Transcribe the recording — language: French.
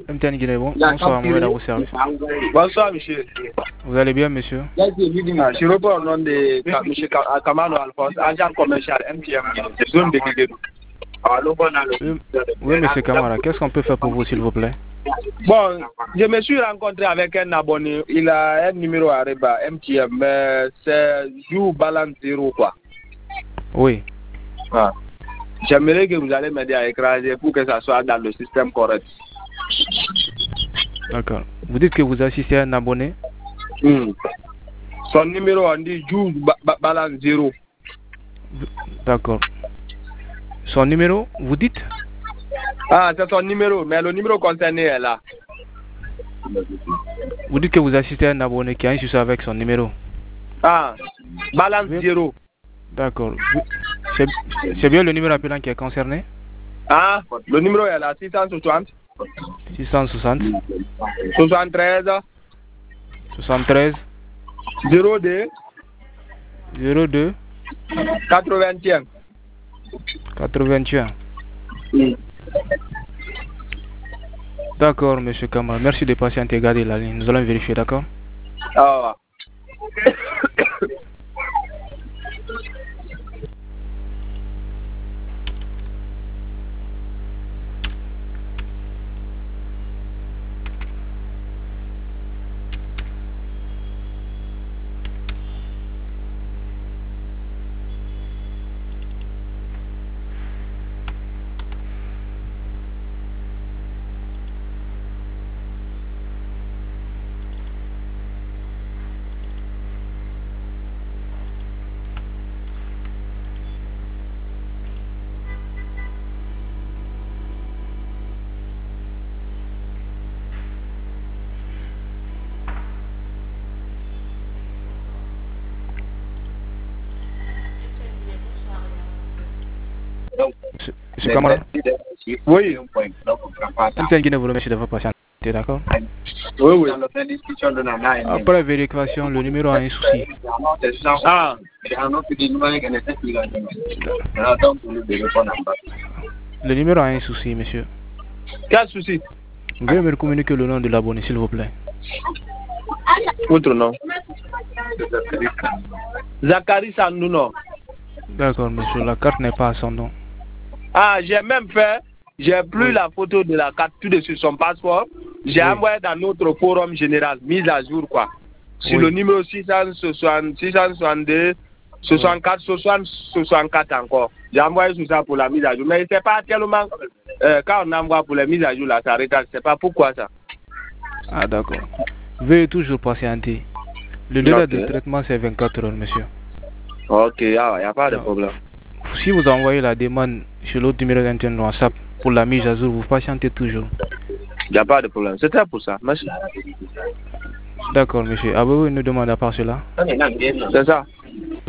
MTN Guinée, bonsoir, Mohamed à vos services. Bonsoir, monsieur. Vous allez bien, monsieur? Je reprends au nom de monsieur Kamano Alphonse, agent commercial MTN Guinée. C'est zone de Guinée. Oui, monsieur Kamara, qu'est-ce qu'on peut faire pour vous, s'il vous plaît? Bon, je me suis rencontré avec un abonné. Il a un numéro à Reba, MTN, mais c'est jour balance 0, quoi. Oui. Ah. J'aimerais que vous allez m'aider à écraser pour que ça soit dans le système correct. D'accord. Vous dites que vous assistez à un abonné? Son numéro, on dit jour balance 0. D'accord. Son numéro, vous dites? Ah, c'est son numéro, mais le numéro concerné est là. Vous dites que vous assistez à un abonné qui a un souci avec son numéro? Ah, balance 0. D'accord. C'est bien le numéro appelant qui est concerné? Ah, le numéro est là, 660. 660. 73. 73. 02. 02. 81. 81. D'accord, monsieur Kamara. Merci de patienter et garder la ligne. Nous allons vérifier, d'accord? Ah. Monsieur Kamara? Oui. MTN Guinée vous remercie de votre patience, d'accord? Oui. Après vérification, le numéro a un souci. Ah. Le numéro a un souci, monsieur. Quel souci? Vous pouvez me communiquer le nom de l'abonné, s'il vous plaît? Votre nom? Zachary Sandouno. D'accord, monsieur. La carte n'est pas à son nom. Ah, j'ai même fait, j'ai pris la photo de la carte tout de suite, son passeport. J'ai envoyé dans notre forum général, mise à jour, quoi. Sur le numéro 662, 64, 60, 64 encore. J'ai envoyé tout ça pour la mise à jour. Mais c'est pas tellement, quand on envoie pour la mise à jour, là, ça retarde. C'est pas pourquoi ça. Ah, d'accord. Veuillez toujours patienter. Le délai de traitement, c'est 24 heures, monsieur. Ok, il n'y a pas de problème. Si vous envoyez la demande sur l'autre numéro d'Internet WhatsApp pour la mise à jour, vous patientez toujours. Il n'y a pas de problème. C'était pour ça. Merci. D'accord, monsieur. Avez-vous une demande à part cela? C'est ça.